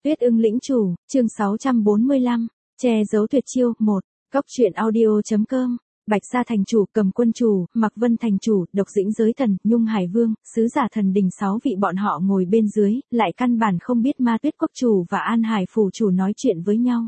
Tuyết ưng lĩnh chủ, chương 645, che giấu tuyệt chiêu, 1, Cóc truyện audio.com, Bạch Sa thành chủ, Cầm quân chủ, Mạc Vân thành chủ, Độc Dĩnh giới thần, Nhung Hải vương, sứ giả thần đình 6 vị bọn họ ngồi bên dưới, lại căn bản không biết Ma Tuyết quốc chủ và An Hải phủ chủ nói chuyện với nhau.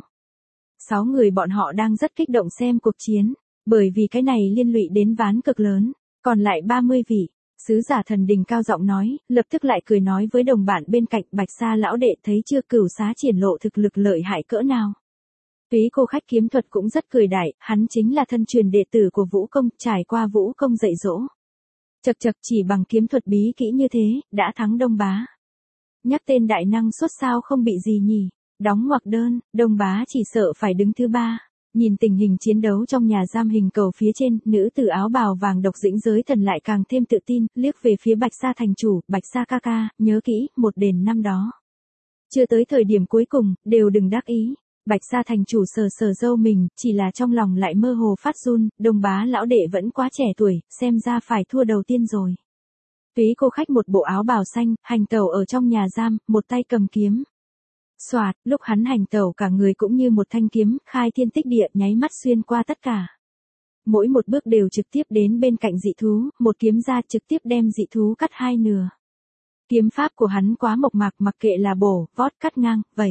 6 người bọn họ đang rất kích động xem cuộc chiến, bởi vì cái này liên lụy đến ván cực lớn, còn lại 30 vị. Sứ giả thần đình cao giọng nói, lập tức lại cười nói với đồng bạn bên cạnh, Bạch Sa lão đệ thấy chưa, Cửu Xá triển lộ thực lực lợi hại cỡ nào. Túy cô khách kiếm thuật cũng rất cười đại, hắn chính là thân truyền đệ tử của Vũ Công, trải qua Vũ Công dạy dỗ. Chật chật, chỉ bằng kiếm thuật bí kỹ như thế, đã thắng Đông Bá. Nhắc tên đại năng suốt sao không bị gì nhỉ, đóng ngoặc đơn, Đông Bá chỉ sợ phải đứng thứ 3. Nhìn tình hình chiến đấu trong nhà giam hình cầu phía trên, nữ tử áo bào vàng Độc Dĩnh giới thần lại càng thêm tự tin, liếc về phía Bạch Sa thành chủ, Bạch Sa ca ca, nhớ kỹ, 1 đền 5 đó. Chưa tới thời điểm cuối cùng, đều đừng đắc ý. Bạch Sa thành chủ sờ sờ râu mình, chỉ là trong lòng lại mơ hồ phát run, Đông Bá lão đệ vẫn quá trẻ tuổi, xem ra phải thua đầu tiên rồi. Túy cô khách một bộ áo bào xanh, hành tẩu ở trong nhà giam, một tay cầm kiếm. Soạt, lúc hắn hành tẩu cả người cũng như một thanh kiếm, khai thiên tích địa, nháy mắt xuyên qua tất cả. Mỗi một bước đều trực tiếp đến bên cạnh dị thú, một kiếm ra trực tiếp đem dị thú cắt 2 nửa. Kiếm pháp của hắn quá mộc mạc, mặc kệ là bổ, vót, cắt ngang, vẩy.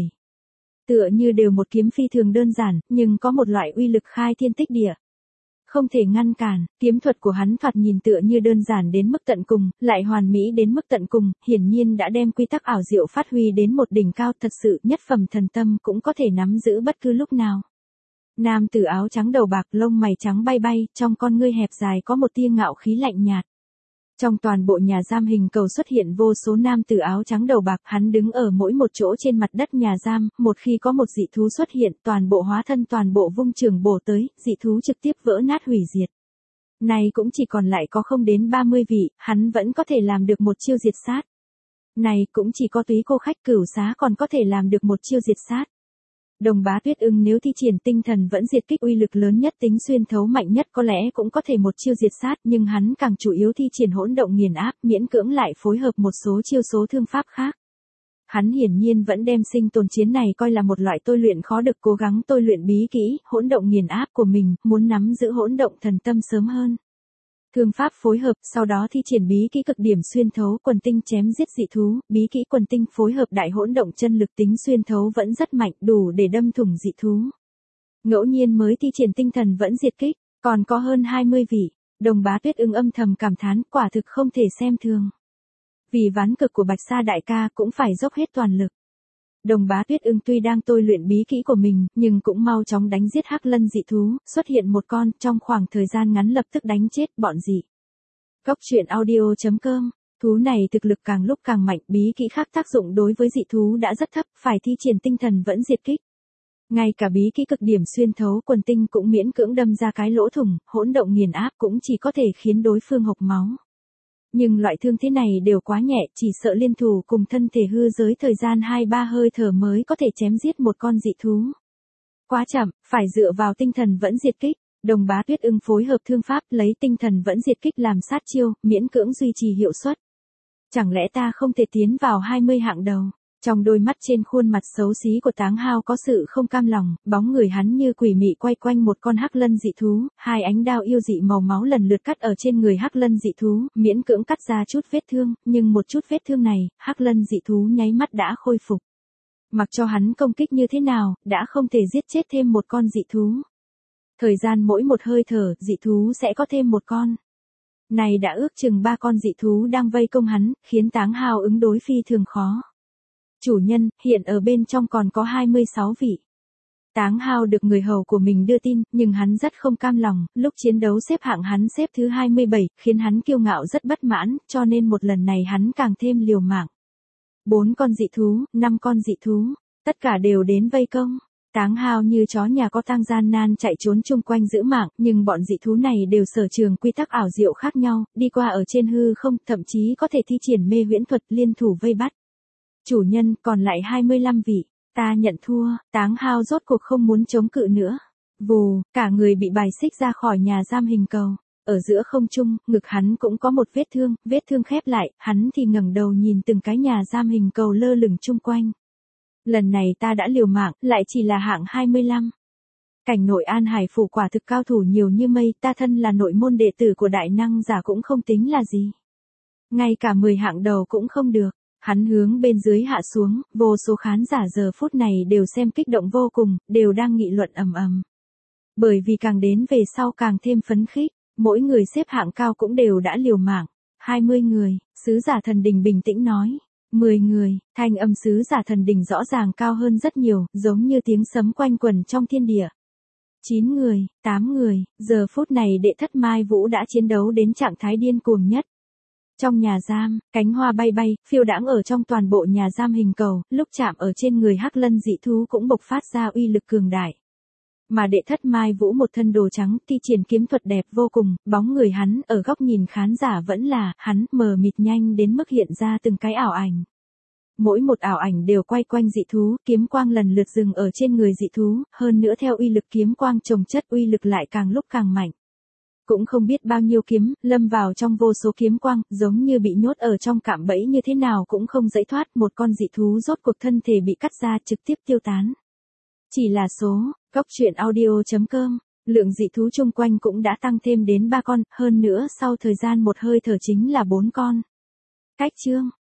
Tựa như đều một kiếm phi thường đơn giản, nhưng có một loại uy lực khai thiên tích địa. Không thể ngăn cản, kiếm thuật của hắn thoạt nhìn tựa như đơn giản đến mức tận cùng, lại hoàn mỹ đến mức tận cùng, hiển nhiên đã đem quy tắc ảo diệu phát huy đến một đỉnh cao, thật sự, nhất phẩm thần tâm cũng có thể nắm giữ bất cứ lúc nào. Nam tử áo trắng đầu bạc, lông mày trắng bay bay, trong con ngươi hẹp dài có một tia ngạo khí lạnh nhạt. Trong toàn bộ nhà giam hình cầu xuất hiện vô số nam tử áo trắng đầu bạc, hắn đứng ở mỗi một chỗ trên mặt đất nhà giam, một khi có một dị thú xuất hiện, toàn bộ hóa thân toàn bộ vung trường bổ tới, dị thú trực tiếp vỡ nát hủy diệt. Này cũng chỉ còn lại có không đến 30 vị, hắn vẫn có thể làm được một chiêu diệt sát. Này cũng chỉ có Túy cô khách Cửu Xá còn có thể làm được một chiêu diệt sát. Đồng Bá Tuyết ưng nếu thi triển tinh thần vẫn diệt kích uy lực lớn nhất, tính xuyên thấu mạnh nhất, có lẽ cũng có thể một chiêu diệt sát, nhưng hắn càng chủ yếu thi triển hỗn động nghiền áp, miễn cưỡng lại phối hợp một số chiêu số thương pháp khác. Hắn hiển nhiên vẫn đem sinh tồn chiến này coi là một loại tôi luyện khó được, cố gắng tôi luyện bí kỹ, hỗn động nghiền áp của mình, muốn nắm giữ hỗn động thần tâm sớm hơn. Thương pháp phối hợp, sau đó thi triển bí kỹ cực điểm xuyên thấu quần tinh chém giết dị thú, bí kỹ quần tinh phối hợp đại hỗn động chân lực, tính xuyên thấu vẫn rất mạnh, đủ để đâm thủng dị thú. Ngẫu nhiên mới thi triển tinh thần vẫn diệt kích, còn có hơn 20 vị. Đồng Bá Tuyết ưng âm thầm cảm thán, quả thực không thể xem thường. Vì ván cực của Bạch Sa đại ca cũng phải dốc hết toàn lực. Đồng Bá Tuyết ưng tuy đang tôi luyện bí kỹ của mình, nhưng cũng mau chóng đánh giết hắc lân dị thú, xuất hiện một con, trong khoảng thời gian ngắn lập tức đánh chết bọn dị. Cóc truyện audio.com, thú này thực lực càng lúc càng mạnh, bí kỹ khác tác dụng đối với dị thú đã rất thấp, phải thi triển tinh thần vẫn diệt kích. Ngay cả bí kỹ cực điểm xuyên thấu quần tinh cũng miễn cưỡng đâm ra cái lỗ thủng, hỗn động nghiền áp cũng chỉ có thể khiến đối phương hộc máu. Nhưng loại thương thế này đều quá nhẹ, chỉ sợ liên thủ cùng thân thể hư giới thời gian 2-3 hơi thở mới có thể chém giết một con dị thú. Quá chậm, phải dựa vào tinh thần vẫn diệt kích. Đồng Bá Tuyết ưng phối hợp thương pháp, lấy tinh thần vẫn diệt kích làm sát chiêu, miễn cưỡng duy trì hiệu suất. Chẳng lẽ ta không thể tiến vào 20 hạng đầu? Trong đôi mắt trên khuôn mặt xấu xí của Táng Hao có sự không cam lòng, bóng người hắn như quỷ mị quay quanh một con hắc lân dị thú, 2 ánh đao yêu dị màu máu lần lượt cắt ở trên người hắc lân dị thú, miễn cưỡng cắt ra chút vết thương, nhưng một chút vết thương này, hắc lân dị thú nháy mắt đã khôi phục. Mặc cho hắn công kích như thế nào, đã không thể giết chết thêm một con dị thú. Thời gian mỗi một hơi thở, dị thú sẽ có thêm một con. Này đã ước chừng 3 con dị thú đang vây công hắn, khiến Táng Hao ứng đối phi thường khó. Chủ nhân, hiện ở bên trong còn có 26 vị. Táng Hao được người hầu của mình đưa tin, nhưng hắn rất không cam lòng, lúc chiến đấu xếp hạng hắn xếp thứ 27, khiến hắn kiêu ngạo rất bất mãn, cho nên một lần này hắn càng thêm liều mạng. 4 con dị thú, 5 con dị thú, tất cả đều đến vây công. Táng Hao như chó nhà có tang gian nan chạy trốn chung quanh giữ mạng, nhưng bọn dị thú này đều sở trường quy tắc ảo diệu khác nhau, đi qua ở trên hư không, thậm chí có thể thi triển mê huyễn thuật liên thủ vây bắt. Chủ nhân, còn lại 25 vị, ta nhận thua. Táng Hao rốt cuộc không muốn chống cự nữa. Vù, cả người bị bài xích ra khỏi nhà giam hình cầu. Ở giữa không trung, ngực hắn cũng có một vết thương khép lại, hắn thì ngẩng đầu nhìn từng cái nhà giam hình cầu lơ lửng chung quanh. Lần này ta đã liều mạng, lại chỉ là hạng 25. Cảnh nội An Hải phủ quả thực cao thủ nhiều như mây, ta thân là nội môn đệ tử của đại năng giả cũng không tính là gì. Ngay cả 10 hạng đầu cũng không được. Hắn hướng bên dưới hạ xuống, vô số khán giả giờ phút này đều xem kích động vô cùng, đều đang nghị luận ầm ầm. Bởi vì càng đến về sau càng thêm phấn khích, mỗi người xếp hạng cao cũng đều đã liều mạng. 20 người, sứ giả thần đình bình tĩnh nói. 10 người, thanh âm sứ giả thần đình rõ ràng cao hơn rất nhiều, giống như tiếng sấm quanh quẩn trong thiên địa. 9 người, 8 người, giờ phút này đệ thất Mai Vũ đã chiến đấu đến trạng thái điên cuồng nhất. Trong nhà giam, cánh hoa bay bay, phiêu đãng ở trong toàn bộ nhà giam hình cầu, lúc chạm ở trên người hắc lân dị thú cũng bộc phát ra uy lực cường đại. Mà đệ thất Mai Vũ một thân đồ trắng, thi triển kiếm thuật đẹp vô cùng, bóng người hắn ở góc nhìn khán giả vẫn là hắn, mờ mịt nhanh đến mức hiện ra từng cái ảo ảnh. Mỗi một ảo ảnh đều quay quanh dị thú, kiếm quang lần lượt dừng ở trên người dị thú, hơn nữa theo uy lực kiếm quang chồng chất uy lực lại càng lúc càng mạnh. Cũng không biết bao nhiêu kiếm, lâm vào trong vô số kiếm quang, giống như bị nhốt ở trong cạm bẫy như thế nào cũng không dãy thoát, một con dị thú rốt cuộc thân thể bị cắt ra trực tiếp tiêu tán. Chỉ là số, Cốc Truyện Audio.com, lượng dị thú chung quanh cũng đã tăng thêm đến 3 con, hơn nữa sau thời gian một hơi thở chính là 4 con. Cách chương